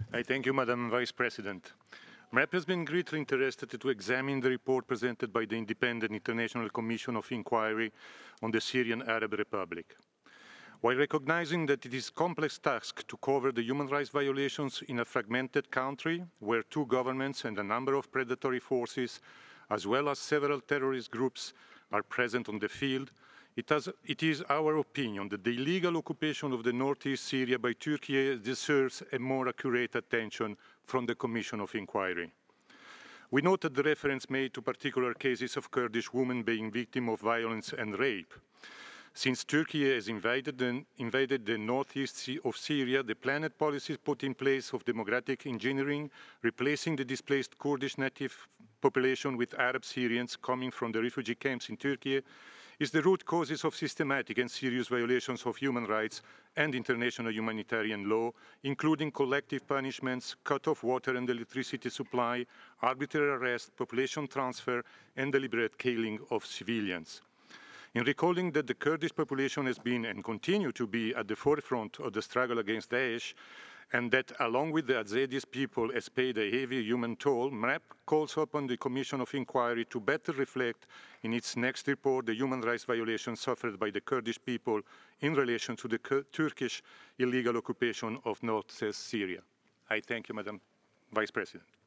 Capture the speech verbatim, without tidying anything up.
I thank you, Madam Vice President. M R E P has been greatly interested to examine the report presented by the Independent International Commission of Inquiry on the Syrian Arab Republic. While recognizing that it is a complex task to cover the human rights violations in a fragmented country where two governments and a number of predatory forces, as well as several terrorist groups, are present on the field, it, has, it is our opinion that the illegal occupation of the northeast Syria by Turkey deserves a more accurate attention from the Commission of Inquiry. We noted the reference made to particular cases of Kurdish women being victims of violence and rape. Since Turkey has invaded the, invaded the northeast of Syria, the planned policies put in place of demographic engineering, replacing the displaced Kurdish native population with Arab Syrians coming from the refugee camps in Turkey, is the root causes of systematic and serious violations of human rights and international humanitarian law, including collective punishments, cut off water and electricity supply, arbitrary arrest, population transfer, and deliberate killing of civilians. In recalling that the Kurdish population has been and continue to be at the forefront of the struggle against Daesh, and that along with the Yazidis people has paid a heavy human toll, M R E P calls upon the Commission of Inquiry to better reflect in its next report the human rights violations suffered by the Kurdish people in relation to the Turkish illegal occupation of northwest Syria. I thank you, Madam Vice President.